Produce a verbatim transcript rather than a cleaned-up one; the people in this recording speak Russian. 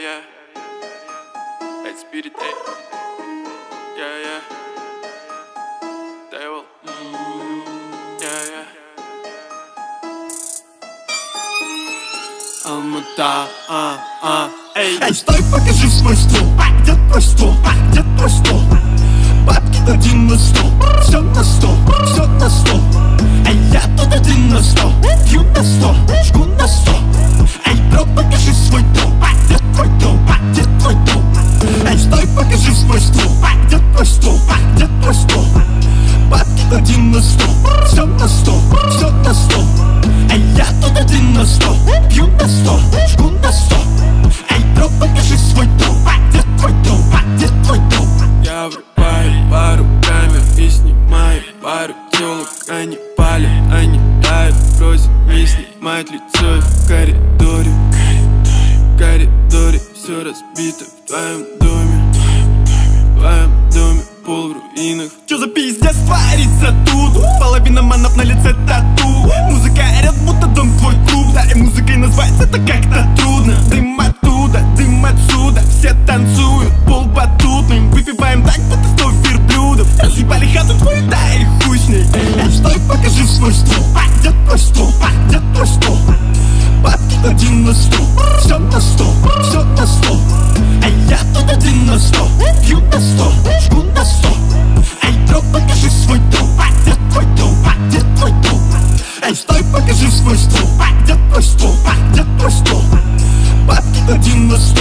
yeah. Эй, Spirit, эй. Yeah, yeah. Devil. Yeah, yeah. Алмата, а, а, эй. Эй, стой, покажи свой стол. Где твой стол? Где твой стол? Бабки один на стол. Все на стол, все на стол. Эй, я тут один на стол. Пью на стол, жгу на стол. Эй, бро, покажи свой дом. Где твой дом? Где твой дом? Эй, стой, покажи свой стол. Где твой стол? Где твой стол? Бабки один на стол. Все на стол, все на стол. Эй, я тут один на стол. Пью на стол, жгу на стол. Эй, бро, покажи свой дом. Где твой дом? Где твой дом? Я врубаю пару камер и снимаю пару телок. Они палят, они тают, просят не снимать лицо в коридоре. В коридоре все разбито в твоем доме. В твоем доме пол в руинах. Чё за пиздец творится тут? Половина манов на лице тату. Музыка орёт, будто дом твой клуб. Да, и музыкой назвать это как-то трудно. Дым оттуда, дым отсюда. Все танцуют, пол батутный. Выпиваем так, будто сто верблюдов. Разъебали хату твою, да и хуй с ней. Эй, стой, покажи свой стол. Где твой стол? Где твой стол? Бабки один на стол. Все на стол, все на стол. Эй, я тут один на стол. Пью на стол, жгу на стол. Эй, бро, покажи свой дом. Где твой дом? Где твой дом? Эй, стой, покажи свой стол. Где твой стол? Где твой стол? Бабки один на стол.